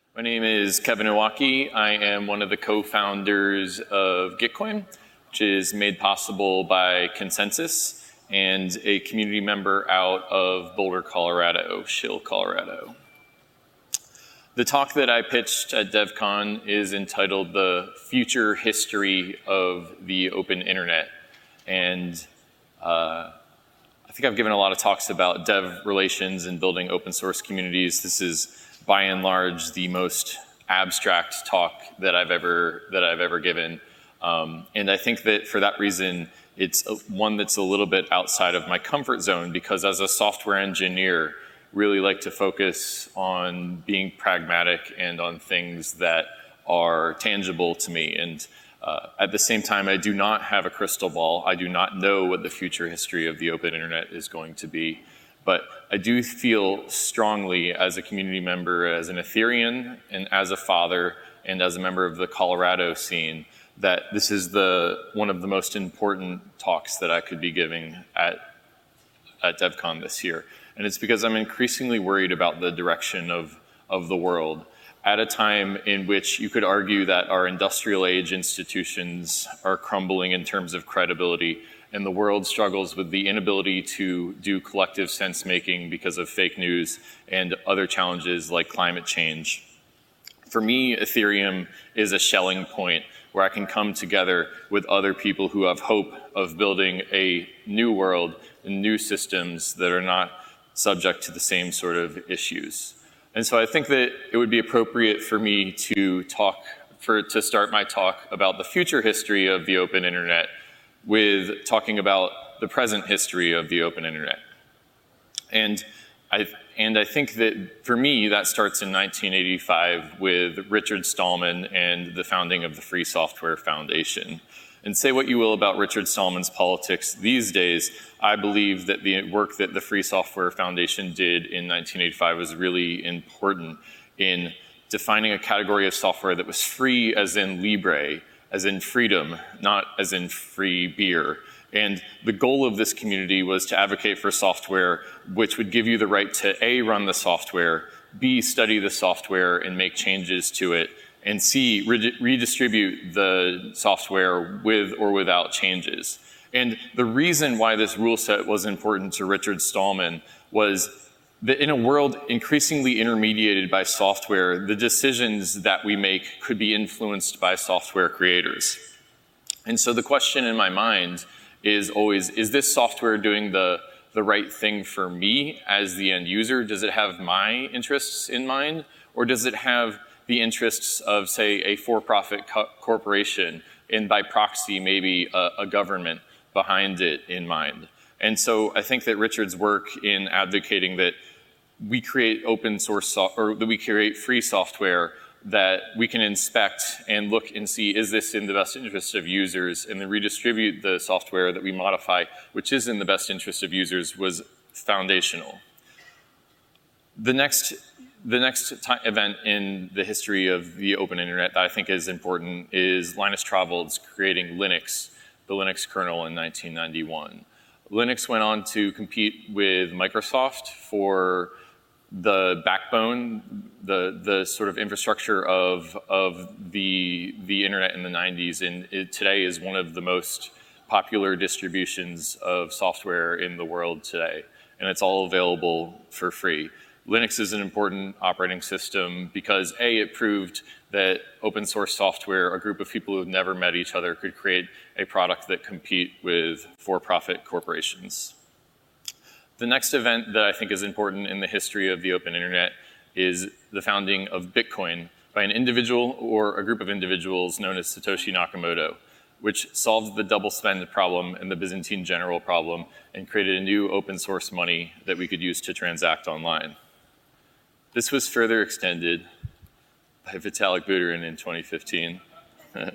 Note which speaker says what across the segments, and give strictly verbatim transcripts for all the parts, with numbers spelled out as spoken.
Speaker 1: My name is Kevin Iwaki. I am one of the co-founders of Gitcoin, which is made possible by Consensus and a community member out of Boulder, Colorado, Schill, Colorado. The talk that I pitched at DevCon is entitled The Future History of the Open Internet. And uh, I think I've given a lot of talks about dev relations and building open source communities. This is by and large the most abstract talk that I've ever that I've ever given, um, and I think that for that reason, it's a, one that's a little bit outside of my comfort zone, because as a software engineer, really like to focus on being pragmatic and on things that are tangible to me. And uh, at the same time, I do not have a crystal ball. I do not know what the future history of the open internet is going to be. But I do feel strongly as a community member, as an Etherean, and as a father, and as a member of the Colorado scene, that this is the one of the most important talks that I could be giving at, at DevCon this year. And it's because I'm increasingly worried about the direction of, of the world at a time in which you could argue that our industrial age institutions are crumbling in terms of credibility, and the world struggles with the inability to do collective sense making because of fake news and other challenges like climate change. For me, Ethereum is a Schelling point where I can come together with other people who have hope of building a new world and new systems that are not subject to the same sort of issues. And so I think that it would be appropriate for me to talk, for to start my talk about the future history of the open internet with talking about the present history of the open internet. And I, and I think that for me, that starts in nineteen eighty-five with Richard Stallman and the founding of the Free Software Foundation. And say what you will about Richard Stallman's politics these days, I believe that the work that the Free Software Foundation did in nineteen eighty-five was really important in defining a category of software that was free as in libre, as in freedom, not as in free beer. And the goal of this community was to advocate for software which would give you the right to A, run the software, B, study the software and make changes to it, and C, re redistribute the software with or without changes. And the reason why this rule set was important to Richard Stallman was that in a world increasingly intermediated by software, the decisions that we make could be influenced by software creators. And so the question in my mind is always, is this software doing the, the right thing for me as the end user? Does it have my interests in mind? Or does it have the interests of, say, a for-profit co corporation, and by proxy, maybe a, a government behind it in mind? And so I think that Richard's work in advocating that we create open source, so or that we create free software that we can inspect and look and see, is this in the best interest of users, and then redistribute the software that we modify, which is in the best interest of users, was foundational. The next, the next event in the history of the open internet that I think is important is Linus Torvalds creating Linux, the Linux kernel in nineteen ninety-one. Linux went on to compete with Microsoft for the backbone, the the sort of infrastructure of of the the internet in the nineties, and it today is one of the most popular distributions of software in the world today, and it's all available for free. Linux is an important operating system because A, it proved that open source software, a group of people who have never met each other, could create a product that compete with for-profit corporations. The next event that I think is important in the history of the open internet is the founding of Bitcoin by an individual or a group of individuals known as Satoshi Nakamoto, which solved the double spend problem and the Byzantine general problem and created a new open source money that we could use to transact online. This was further extended by Vitalik Buterin in twenty fifteen. To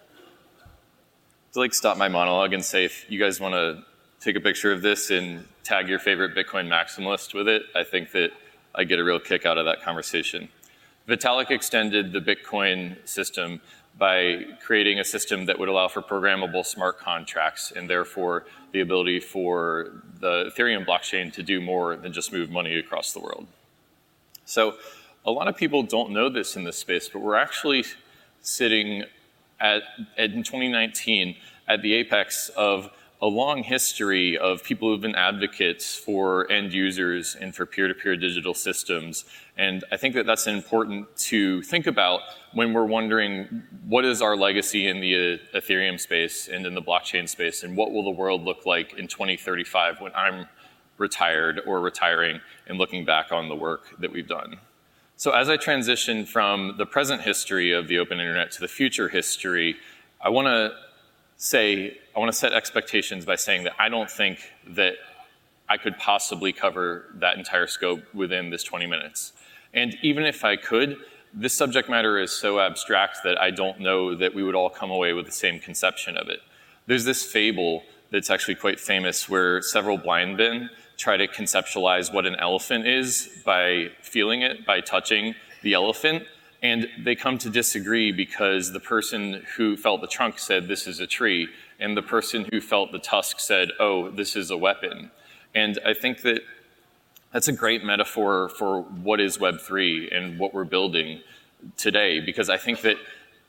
Speaker 1: like stop my monologue and say, if you guys want to take a picture of this and tag your favorite Bitcoin maximalist with it, I think that I get a real kick out of that conversation. Vitalik extended the Bitcoin system by creating a system that would allow for programmable smart contracts and therefore the ability for the Ethereum blockchain to do more than just move money across the world. So a lot of people don't know this in this space, but we're actually sitting at, in twenty nineteen at the apex of a long history of people who've been advocates for end users and for peer-to-peer digital systems. And I think that that's important to think about when we're wondering what is our legacy in the uh, Ethereum space and in the blockchain space, and what will the world look like in twenty thirty-five when I'm retired or retiring and looking back on the work that we've done. So as I transition from the present history of the open internet to the future history, I want to say, I want to set expectations by saying that I don't think that I could possibly cover that entire scope within this twenty minutes. And even if I could, this subject matter is so abstract that I don't know that we would all come away with the same conception of it. There's this fable that's actually quite famous where several blind men try to conceptualize what an elephant is by feeling it, by touching the elephant. And they come to disagree because the person who felt the trunk said, this is a tree. And the person who felt the tusk said, oh, this is a weapon. And I think that that's a great metaphor for what is Web three and what we're building today. Because I think that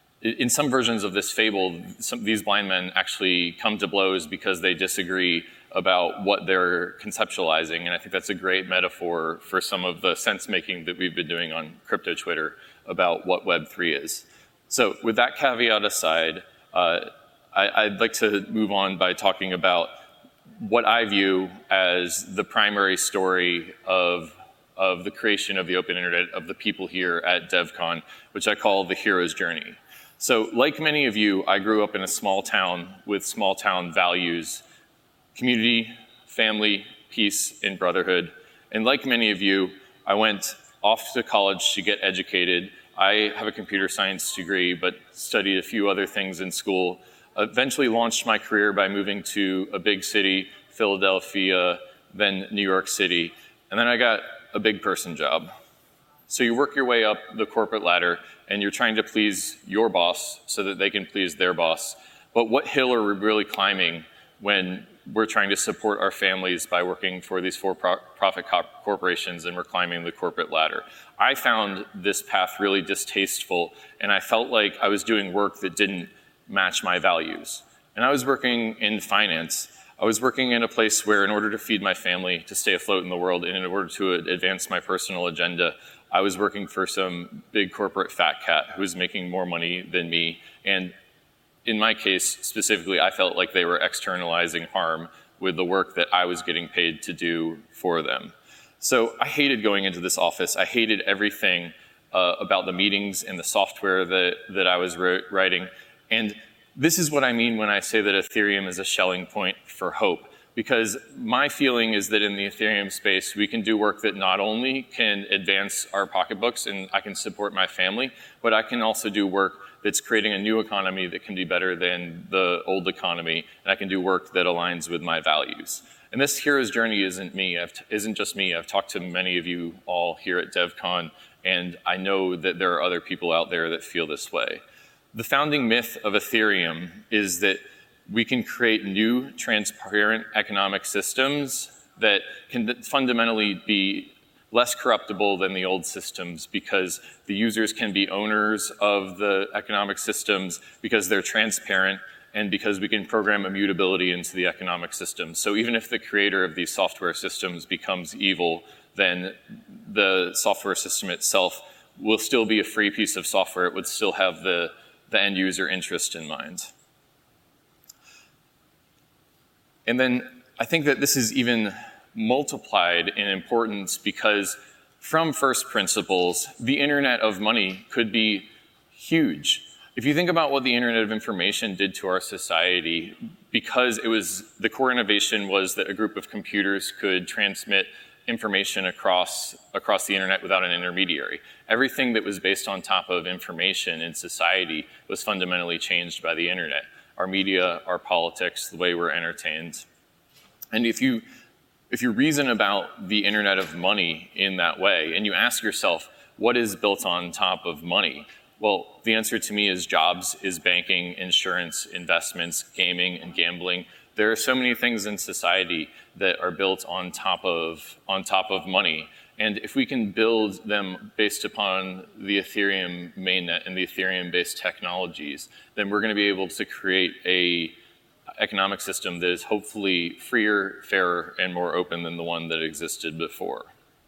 Speaker 1: in some versions of this fable, some, these blind men actually come to blows because they disagree about what they're conceptualizing. And I think that's a great metaphor for some of the sense-making that we've been doing on crypto Twitter about what Web three is. So with that caveat aside, uh, I, I'd like to move on by talking about what I view as the primary story of, of the creation of the open internet, of the people here at DevCon, which I call the hero's journey. So like many of you, I grew up in a small town with small town values: community, family, peace, and brotherhood. And like many of you, I went off to college to get educated. I have a computer science degree, but studied a few other things in school. Eventually launched my career by moving to a big city, Philadelphia, then New York City. And then I got a big person job. So you work your way up the corporate ladder and you're trying to please your boss so that they can please their boss. But what hill are we really climbing when we're trying to support our families by working for these for-profit corporations and we're climbing the corporate ladder? I found this path really distasteful, and I felt like I was doing work that didn't match my values. And I was working in finance. I was working in a place where, in order to feed my family, to stay afloat in the world, and in order to advance my personal agenda, I was working for some big corporate fat cat who was making more money than me. And in my case, specifically, I felt like they were externalizing harm with the work that I was getting paid to do for them. So I hated going into this office. I hated everything uh, about the meetings and the software that, that I was writing. And this is what I mean when I say that Ethereum is a Schelling point for hope. Because my feeling is that in the Ethereum space, we can do work that not only can advance our pocketbooks and I can support my family, but I can also do work that's creating a new economy that can be better than the old economy, and I can do work that aligns with my values. And this hero's journey isn't me, I've t- isn't just me. I've talked to many of you all here at DevCon, and I know that there are other people out there that feel this way. The founding myth of Ethereum is that we can create new, transparent economic systems that can fundamentally be less corruptible than the old systems because the users can be owners of the economic systems because they're transparent and because we can program immutability into the economic system. So even if the creator of these software systems becomes evil, then the software system itself will still be a free piece of software. It would still have the, the end user interest in mind. And then I think that this is even multiplied in importance because from first principles, the internet of money could be huge. If you think about what the internet of information did to our society, because it was, the core innovation was that a group of computers could transmit information across, across the internet without an intermediary. Everything that was based on top of information in society was fundamentally changed by the internet. Our media, our politics, the way we're entertained. And if you, if you reason about the internet of money in that way, and you ask yourself, what is built on top of money? Well, the answer to me is jobs, is banking, insurance, investments, gaming, and gambling. There are so many things in society that are built on top of, on top of money. And if we can build them based upon the Ethereum mainnet and the Ethereum-based technologies, then we're going to be able to create a economic system that is hopefully freer, fairer, and more open than the one that existed before.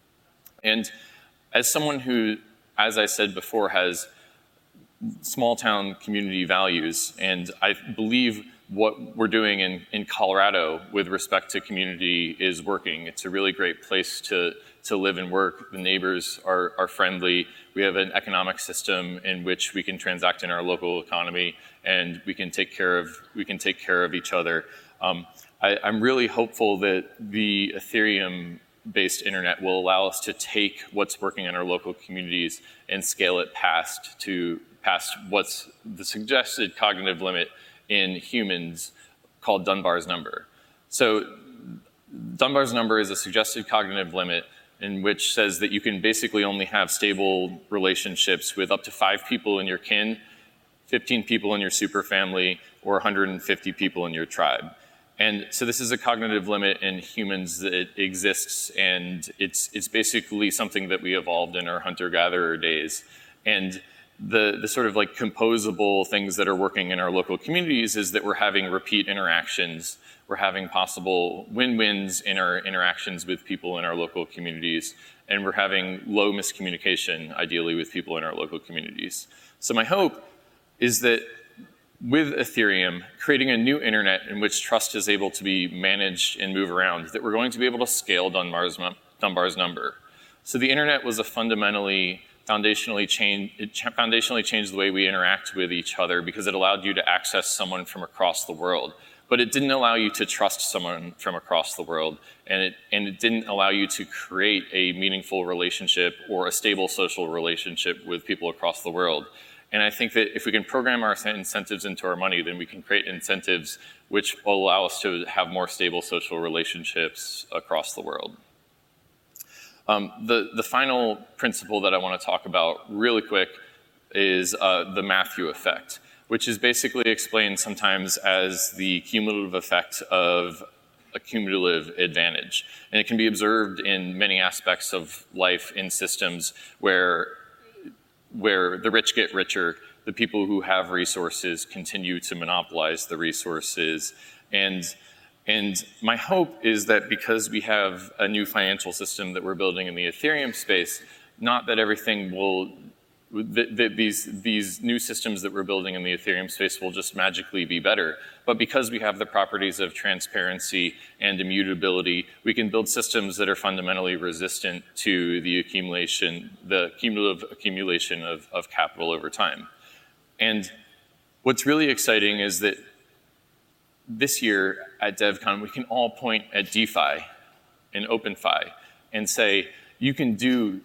Speaker 1: And as someone who, as I said before, has small town community values, and I believe what we're doing in, in Colorado with respect to community is working. It's a really great place to, to live and work. The neighbors are, are friendly. We have an economic system in which we can transact in our local economy, and we can take care of, we can take care of each other. Um, I, I'm really hopeful that the Ethereum-based internet will allow us to take what's working in our local communities and scale it past to past what's the suggested cognitive limit in humans called Dunbar's number. So Dunbar's number is a suggested cognitive limit in which says that you can basically only have stable relationships with up to five people in your kin, fifteen people in your superfamily, or one hundred fifty people in your tribe. And so this is a cognitive limit in humans that exists, and it's, it's basically something that we evolved in our hunter-gatherer days. And The, the sort of like composable things that are working in our local communities is that we're having repeat interactions. We're having possible win-wins in our interactions with people in our local communities. And we're having low miscommunication, ideally, with people in our local communities. So my hope is that with Ethereum, creating a new internet in which trust is able to be managed and move around, that we're going to be able to scale Dunbar's, Dunbar's number. So the internet was a fundamentally foundationally change, it foundationally changed the way we interact with each other because it allowed you to access someone from across the world. But it didn't allow you to trust someone from across the world, and it, and it didn't allow you to create a meaningful relationship or a stable social relationship with people across the world. And I think that if we can program our incentives into our money, then we can create incentives which will allow us to have more stable social relationships across the world. Um, the, the final principle that I want to talk about really quick is uh, the Matthew effect, which is basically explained sometimes as the cumulative effect of a cumulative advantage. And it can be observed in many aspects of life in systems where, where the rich get richer, the people who have resources continue to monopolize the resources. And And my hope is that because we have a new financial system that we're building in the Ethereum space, not that everything will, that, that these, these new systems that we're building in the Ethereum space will just magically be better, but because we have the properties of transparency and immutability, we can build systems that are fundamentally resistant to the accumulation, the cumulative accumulation of, of capital over time. And what's really exciting is that this year at DevCon, we can all point at DeFi and OpenFi and say, you can do,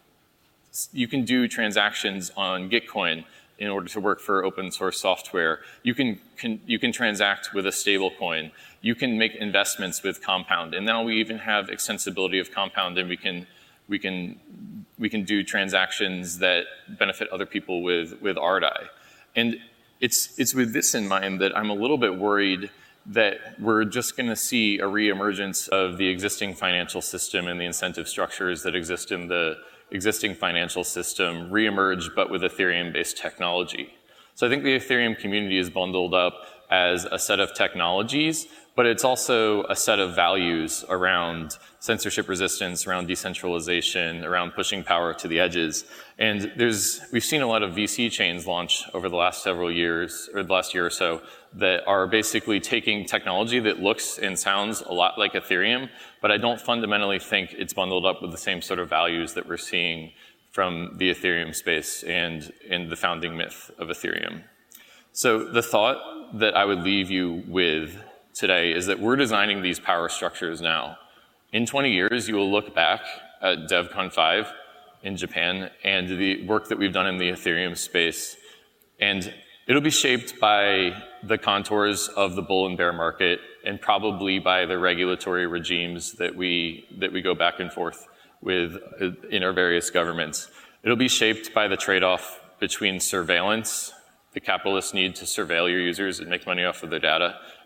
Speaker 1: you can do transactions on Gitcoin in order to work for open source software. You can, can, you can transact with a stable coin. You can make investments with Compound. And now we even have extensibility of Compound, and we can, we can, we can do transactions that benefit other people with, with A R D I. And It's, it's with this in mind that I'm a little bit worried that we're just going to see a reemergence of the existing financial system and the incentive structures that exist in the existing financial system reemerge, but with Ethereum-based technology. So I think the Ethereum community is bundled up as a set of technologies, but it's also a set of values around censorship resistance, around decentralization, around pushing power to the edges. And there's, we've seen a lot of V C chains launch over the last several years, or the last year or so, that are basically taking technology that looks and sounds a lot like Ethereum, but I don't fundamentally think it's bundled up with the same sort of values that we're seeing from the Ethereum space and, and the founding myth of Ethereum. So the thought that I would leave you with today is that we're designing these power structures now. In twenty years, you will look back at DevCon five in Japan and the work that we've done in the Ethereum space, and it'll be shaped by the contours of the bull and bear market and probably by the regulatory regimes that we, that we go back and forth with in our various governments. It'll be shaped by the trade-off between surveillance, the capitalists need to surveil your users and make money off of their data,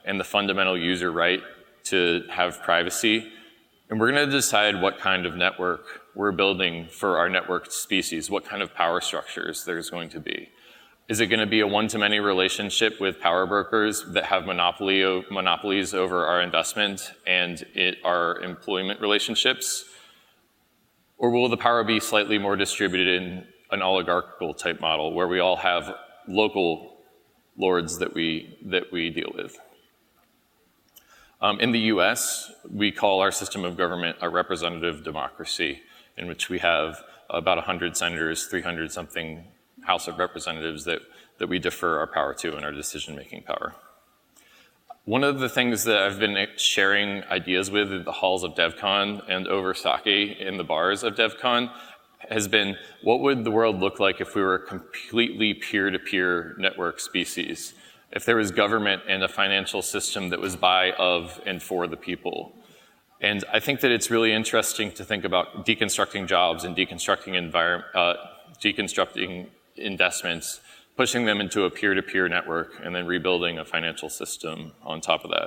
Speaker 1: and the fundamental user right to have privacy. And we're going to decide what kind of network we're building for our networked species, what kind of power structures there's going to be. Is it going to be a one-to-many relationship with power brokers that have monopoly, monopolies over our investment and it, our employment relationships? Or will the power be slightly more distributed in an oligarchical type model where we all have local lords that we, that we deal with? Um, in the U S, we call our system of government a representative democracy, in which we have about one hundred senators, three hundred something House of Representatives that, that we defer our power to in our decision-making power. One of the things that I've been sharing ideas with in the halls of DevCon and over sake in the bars of DevCon has been, what would the world look like if we were a completely peer-to-peer network species? If there was government and a financial system that was by, of, and for the people. And I think that it's really interesting to think about deconstructing jobs and deconstructing environment, uh, deconstructing investments, pushing them into a peer-to-peer network, and then rebuilding a financial system on top of that.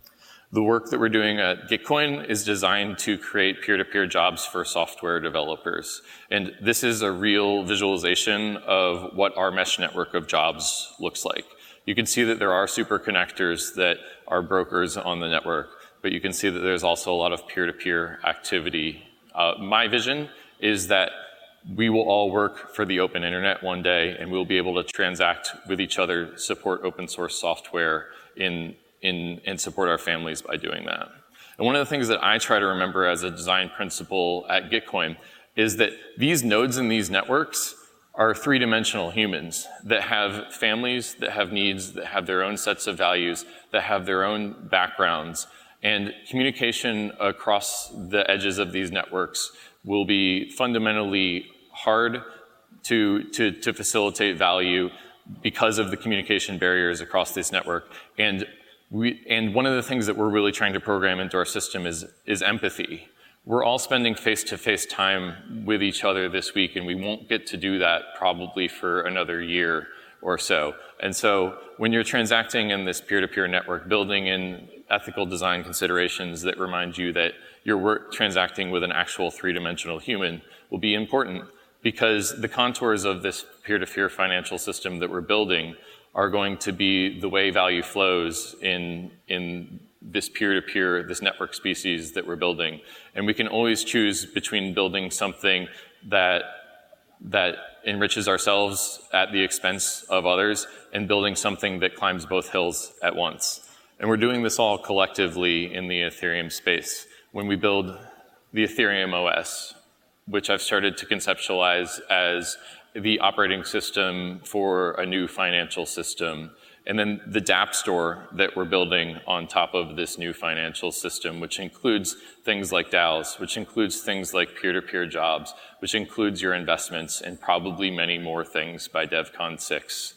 Speaker 1: The work that we're doing at Gitcoin is designed to create peer-to-peer jobs for software developers. And this is a real visualization of what our mesh network of jobs looks like. You can see that there are super connectors that are brokers on the network, but you can see that there's also a lot of peer-to-peer activity. Uh, my vision is that we will all work for the open internet one day, and we'll be able to transact with each other, support open source software, in, in, and support our families by doing that. And one of the things that I try to remember as a design principle at Gitcoin is that these nodes in these networks are three-dimensional humans that have families, that have needs, that have their own sets of values, that have their own backgrounds. And communication across the edges of these networks will be fundamentally hard to, to, to facilitate value because of the communication barriers across this network. And, we, and one of the things that we're really trying to program into our system is, is empathy. We're all spending face-to-face time with each other this week, and we won't get to do that probably for another year or so. And so when you're transacting in this peer-to-peer network, building in ethical design considerations that remind you that your work transacting with an actual three-dimensional human will be important, because the contours of this peer-to-peer financial system that we're building are going to be the way value flows in, in this peer-to-peer, this network species that we're building. And we can always choose between building something that, that enriches ourselves at the expense of others and building something that climbs both hills at once. And we're doing this all collectively in the Ethereum space. When we build the Ethereum O S, which I've started to conceptualize as the operating system for a new financial system, and then the dApp store that we're building on top of this new financial system, which includes things like DAOs, which includes things like peer-to-peer jobs, which includes your investments, and probably many more things by DevCon six.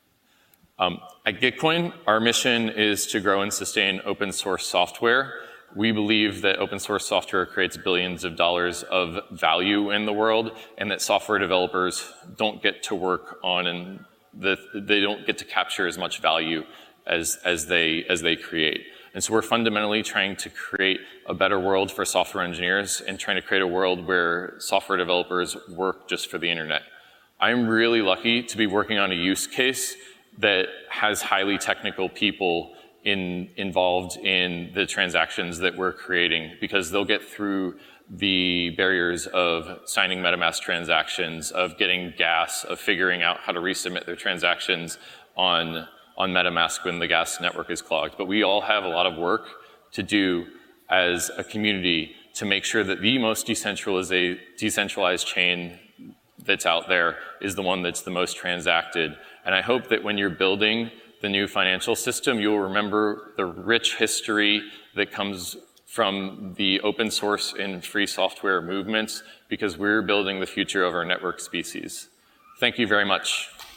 Speaker 1: Um, at Gitcoin, our mission is to grow and sustain open source software. We believe that open source software creates billions of dollars of value in the world, and that software developers don't get to work on and the, they don't get to capture as much value as, as, they, as they create. And so we're fundamentally trying to create a better world for software engineers and trying to create a world where software developers work just for the internet. I'm really lucky to be working on a use case that has highly technical people in, involved in the transactions that we're creating, because they'll get through the barriers of signing MetaMask transactions, of getting gas, of figuring out how to resubmit their transactions on, on MetaMask when the gas network is clogged. But we all have a lot of work to do as a community to make sure that the most decentralized, decentralized chain that's out there is the one that's the most transacted. And I hope that when you're building the new financial system, you'll remember the rich history that comes from the open source and free software movements, because we're building the future of our network species. Thank you very much.